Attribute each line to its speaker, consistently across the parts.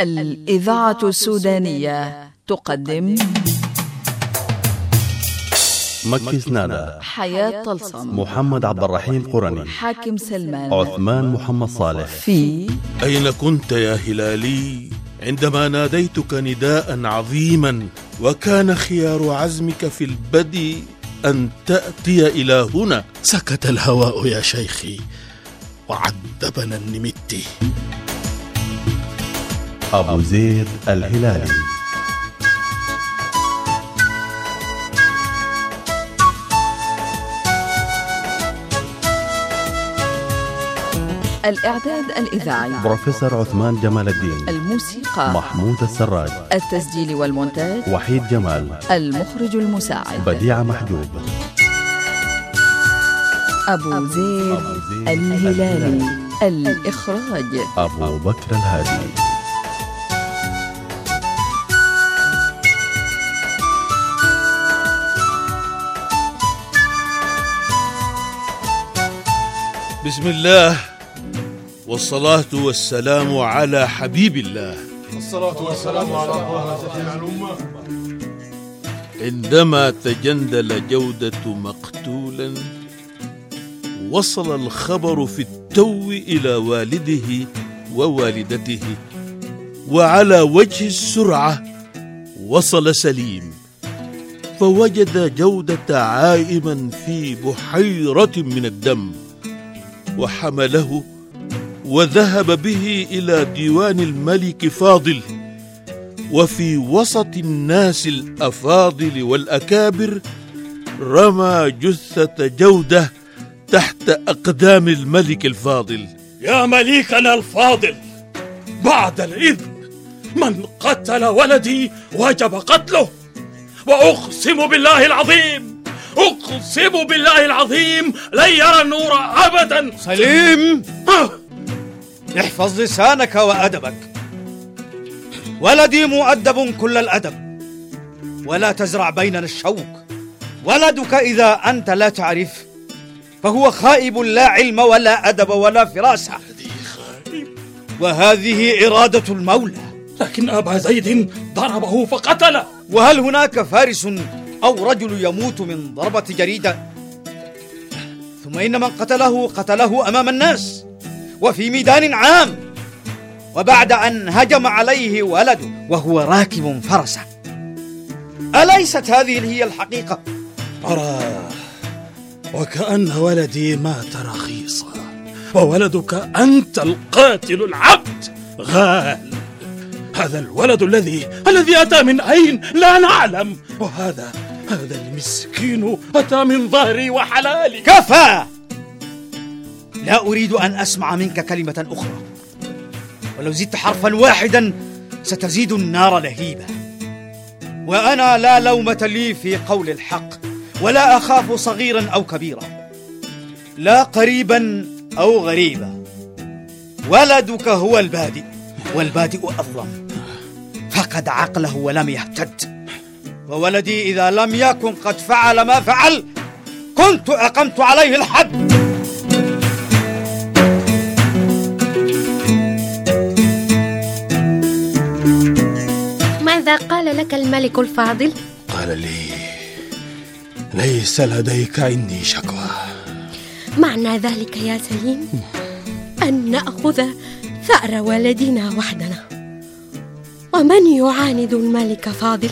Speaker 1: الإذاعة السودانية تقدم
Speaker 2: مكي سنادة،
Speaker 1: حياة طلسم،
Speaker 2: محمد عبد الرحيم قرني،
Speaker 1: حاكم سلمان،
Speaker 2: عثمان محمد صالح.
Speaker 1: في
Speaker 3: أين كنت يا هلالي عندما ناديتك نداء عظيما وكان خيار عزمك في البدء أن تأتي إلى هنا؟
Speaker 4: سكت الهواء يا شيخي وعذبنا النمتي.
Speaker 2: أبو زيد الهلالي.
Speaker 1: الإعداد الإذاعي
Speaker 2: بروفيسور عثمان جمال الدين.
Speaker 1: الموسيقى
Speaker 2: محمود السراج.
Speaker 1: التسجيل والمونتاج
Speaker 2: وحيد جمال.
Speaker 1: المخرج المساعد
Speaker 2: بديع محجوب.
Speaker 1: أبو زيد الهلالي. الإخراج
Speaker 2: أبو بكر الهادي.
Speaker 3: بسم الله والصلاة والسلام على حبيب الله.
Speaker 5: الصلاة والسلام على طه سفينة الأمة.
Speaker 3: عندما تجندل جودة مقتولا وصل الخبر في التو إلى والده ووالدته، وعلى وجه السرعة وصل سليم فوجد جودة عائما في بحيرة من الدم، وحمله وذهب به إلى ديوان الملك فاضل. وفي وسط الناس الأفاضل والأكابر رمى جثة جودة تحت أقدام الملك الفاضل.
Speaker 4: يا مليكنا الفاضل، بعد الإذن، من قتل ولدي وجب قتله، وأقسم بالله العظيم، أقسم بالله العظيم لن يرى النور أبدا.
Speaker 6: سليم، احفظ لسانك وأدبك. ولدي مؤدب كل الأدب، ولا تزرع بيننا الشوك. ولدك إذا أنت لا تعرف فهو خائب، لا علم ولا أدب ولا فراسة، وهذه إرادة المولى.
Speaker 4: لكن أبا زيد ضربه فقتله.
Speaker 6: وهل هناك فارس أو رجل يموت من ضربة جريدة؟ ثم إن من قتله أمام الناس وفي ميدان عام، وبعد أن هجم عليه ولده وهو راكب فرسه. أليست هذه هي الحقيقة؟
Speaker 4: أرى وكأن ولدي مات رخيصا، وولدك أنت القاتل العبد غال. هذا الولد الذي أتى من أين لا نعلم، وهذا المسكين أتى من ظهري وحلالي.
Speaker 6: كفى! لا أريد أن أسمع منك كلمة أخرى، ولو زدت حرفا واحدا ستزيد النار لهيبة. وأنا لا لومة لي في قول الحق، ولا أخاف صغيرا أو كبيرا، لا قريبا أو غريبا. ولدك هو البادئ، والبادئ أظلم، فقد عقله ولم يهتد. وولدي إذا لم يكن قد فعل ما فعل كنت أقمت عليه الحد.
Speaker 7: ماذا قال لك الملك الفاضل؟
Speaker 4: قال لي ليس لديك عندي شكوى.
Speaker 7: معنى ذلك يا سليم أن نأخذ ثأر ولدنا وحدنا، ومن يعاند الملك فاضل؟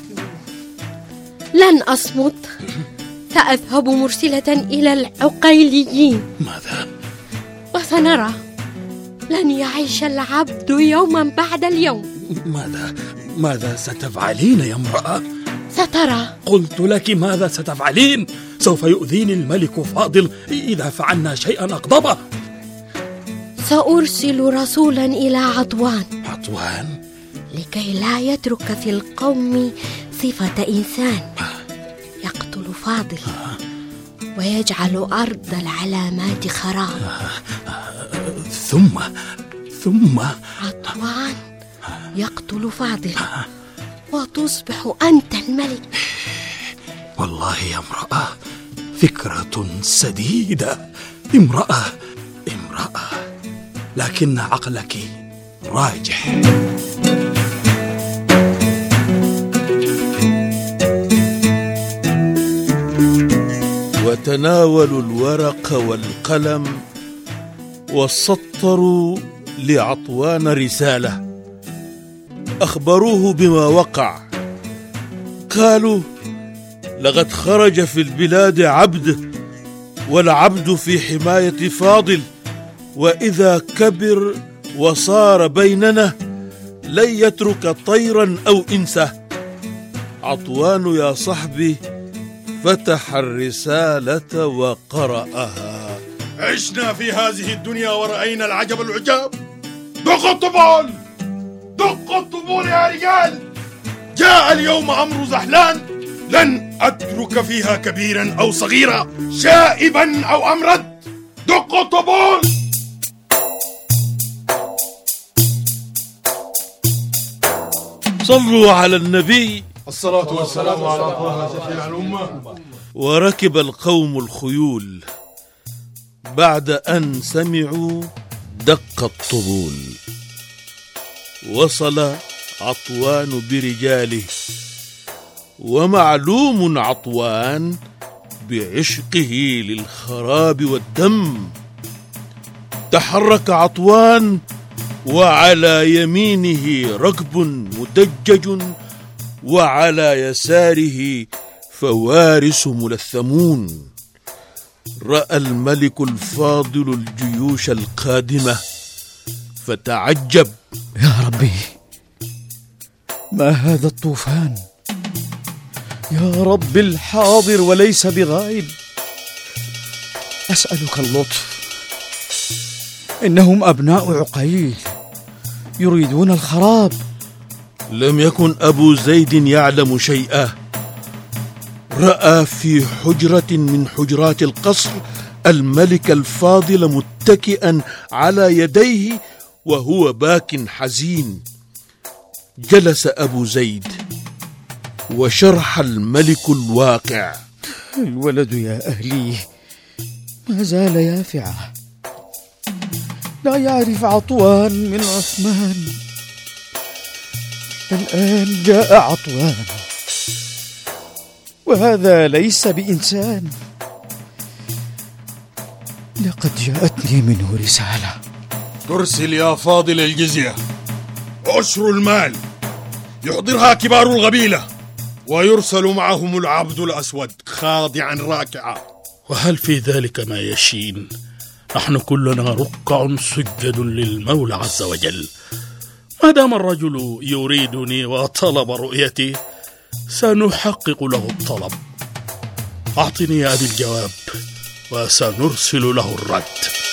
Speaker 7: لن أصمت، سأذهب مرسلة إلى العقيليين.
Speaker 4: ماذا؟
Speaker 7: وسنرى، لن يعيش العبد يوما بعد اليوم.
Speaker 4: ماذا ستفعلين يا امرأة؟
Speaker 7: سترى.
Speaker 4: قلت لك ماذا ستفعلين؟ سوف يؤذيني الملك فاضل إذا فعلنا شيئا أغضبه.
Speaker 7: سأرسل رسولا إلى عطوان لكي لا يترك في القوم صفة إنسان، يقتل فاضل ويجعل أرض العلامات خراب.
Speaker 4: ثم
Speaker 7: عطوان يقتل فاضل وتصبح أنت الملك.
Speaker 4: والله يا امرأة فكرة سديدة. امرأة لكن عقلك راجح.
Speaker 3: تناولوا الورق والقلم وسطروا لعطوان رسالة، أخبروه بما وقع. قالوا: لقد خرج في البلاد عبد، والعبد في حماية فاضل، وإذا كبر وصار بيننا لن يترك طيرا أو إنسا. عطوان يا صحبي فتح الرسالة وقرأها:
Speaker 5: عشنا في هذه الدنيا ورأينا العجب العجاب. دقوا الطبول، دقوا الطبول يا رجال. جاء اليوم أمر زحلان، لن أترك فيها كبيرا أو صغيرا، شائبا أو أمرد. دقوا الطبول.
Speaker 3: صلوا على النبي.
Speaker 5: الصلاة والسلام على طه شفيع الأمة.
Speaker 3: وركب القوم الخيول بعد أن سمعوا دق الطبول. وصل عطوان برجاله، ومعلوم عطوان بعشقه للخراب والدم. تحرك عطوان، وعلى يمينه ركب مدجج، وعلى يساره فوارس ملثمون. رأى الملك الفاضل الجيوش القادمة فتعجب:
Speaker 6: يا ربي، ما هذا الطوفان؟ يا رب، الحاضر وليس بغائب. أسألك اللطف، إنهم أبناء عقيل يريدون الخراب.
Speaker 3: لم يكن أبو زيد يعلم شيئا. رأى في حجرة من حجرات القصر الملك الفاضل متكئا على يديه وهو باك حزين. جلس أبو زيد وشرح الملك الواقع:
Speaker 6: الولد يا أهلي ما زال يافعا، لا يعرف عطوان من عثمان. الآن جاء عطوان، وهذا ليس بإنسان. لقد جاءتني منه رسالة.
Speaker 5: ترسل يا فاضل الجزية، عشر المال، يحضرها كبار القبيلة، ويرسل معهم العبد الأسود خاضعا راكعا.
Speaker 4: وهل في ذلك ما يشين؟ نحن كلنا ركع سجد للمولى عز وجل. ما دام الرجل يريدني وطلب رؤيتي سنحقق له الطلب. أعطني يا أبي الجواب وسنرسل له الرد.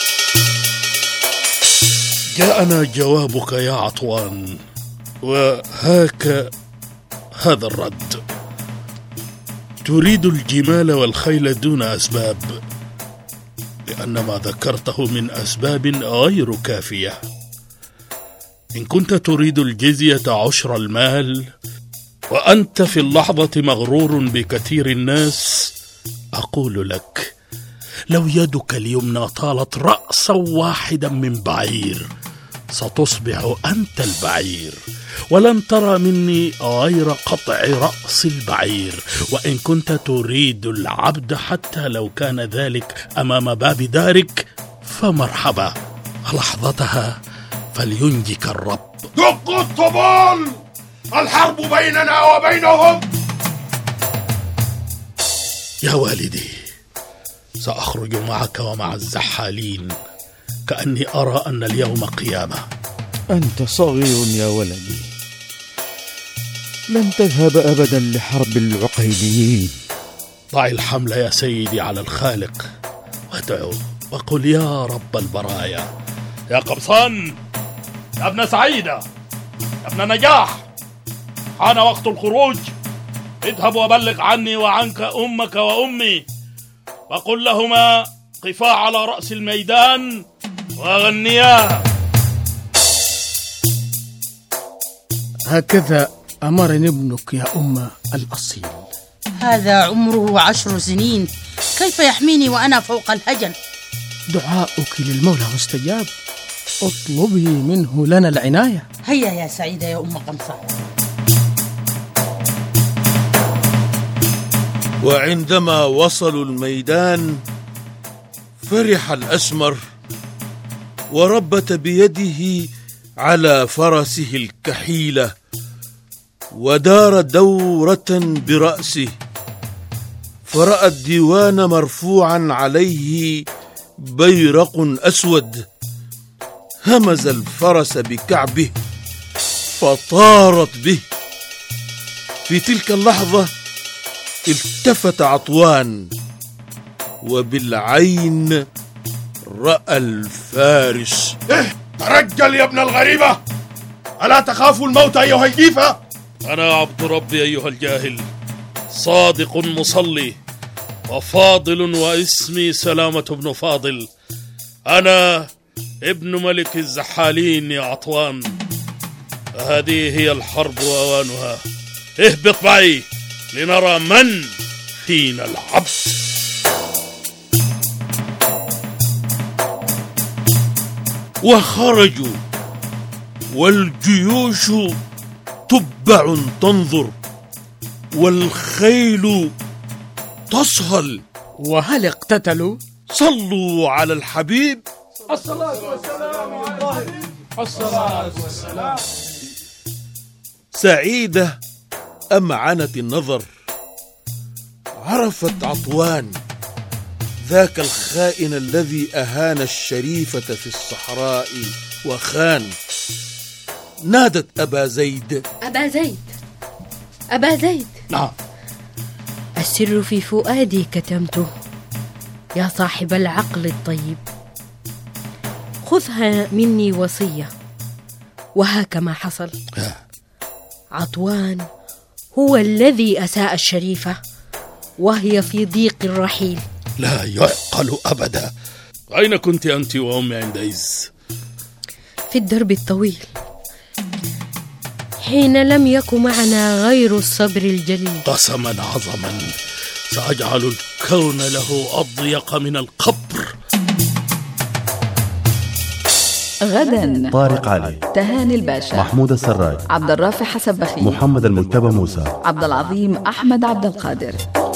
Speaker 4: جاءنا جوابك يا عطوان، وهاك هذا الرد. تريد الجمال والخيل دون أسباب، لأن ما ذكرته من أسباب غير كافية. إن كنت تريد الجزية عشر المال، وأنت في اللحظة مغرور بكثير الناس، أقول لك: لو يدك اليمنى طالت رأسا واحدا من بعير ستصبح أنت البعير، ولن ترى مني غير قطع رأس البعير. وإن كنت تريد العبد حتى لو كان ذلك أمام باب دارك فمرحبا، لحظتها فلينجك الرب.
Speaker 5: دقوا الطبول، الحرب بيننا وبينهم.
Speaker 4: يا والدي، سأخرج معك ومع الزحالين، كأني أرى أن اليوم قيامة.
Speaker 6: أنت صغير يا ولدي، لن تذهب أبدا لحرب العقيليين.
Speaker 4: ضع الحمل يا سيدي على الخالق وادعو وقل: يا رب البرايا. يا قبصان، يا ابن سعيدة، يا ابن نجاح، حان وقت الخروج. اذهب وبلغ عني وعنك أمك وأمي، وقل لهما قفا على رأس الميدان وغنيا.
Speaker 8: هكذا أمرني ابنك يا أم الأصيل.
Speaker 9: هذا عمره 10 سنين، كيف يحميني وأنا فوق الهجن؟
Speaker 8: دعاؤك للمولى مستجاب، اطلبي منه لنا العناية.
Speaker 9: هيا يا سعيدة يا أم قمصان.
Speaker 3: وعندما وصلوا الميدان فرح الأسمر وربت بيده على فرسه الكحيلة ودار دورة برأسه، فرأى الديوان مرفوعا عليه بيرق أسود، همز الفرس بكعبه فطارت به. في تلك اللحظة التفت عطوان وبالعين رأى الفارس.
Speaker 5: ترجل يا ابن الغريبة، ألا تخاف الموت أيها الجيفة؟
Speaker 4: أنا عبد ربي أيها الجاهل، صادق مصلي وفاضل، واسمي سلامة بن فاضل. أنا ابن ملك الزحالين يا عطوان. هذه هي الحرب وأوانها. اهبط معي لنرى من فينا العبد.
Speaker 3: وخرجوا والجيوش تبع تنظر والخيل تصهل.
Speaker 8: وهل اقتتلوا؟
Speaker 3: صلوا على الحبيب.
Speaker 8: الصلاة والسلام على الصلاة والسلام.
Speaker 3: سعيدة أمعنت النظر، عرفت عطوان ذاك الخائن الذي أهان الشريفة في الصحراء وخان. نادت أبا زيد.
Speaker 7: أبا زيد، أبا زيد.
Speaker 4: نعم.
Speaker 7: السر في فؤادي كتمته يا صاحب العقل الطيب، خذها مني وصية، وهاك ما حصل. عطوان هو الذي أساء الشريفة وهي في ضيق الرحيل.
Speaker 4: لا يعقل أبدا. أين كنت أنت وأمي عندئذ؟
Speaker 7: في الدرب الطويل، حين لم يكن معنا غير الصبر الجليل.
Speaker 4: قسما عظما سأجعل الكون له أضيق من القبر.
Speaker 1: غدا
Speaker 2: طارق علي،
Speaker 1: تهاني الباشا،
Speaker 2: محمود السراج،
Speaker 1: عبد الرافع حسن بخي،
Speaker 2: محمد المجتبى موسى،
Speaker 1: عبد العظيم أحمد عبد القادر،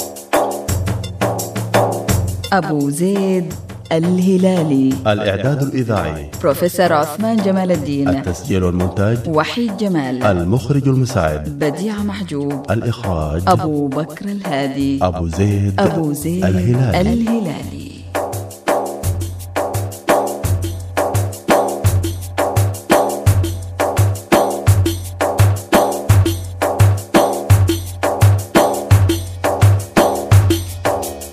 Speaker 1: أبو زيد الهلالي،
Speaker 2: الإعداد الإذاعي
Speaker 1: بروفيسور عثمان جمال الدين،
Speaker 2: التسجيل والمونتاج
Speaker 1: وحيد جمال،
Speaker 2: المخرج المساعد
Speaker 1: بديع محجوب،
Speaker 2: الإخراج
Speaker 1: أبو بكر الهادي،
Speaker 2: أبو زيد
Speaker 1: الهلالي.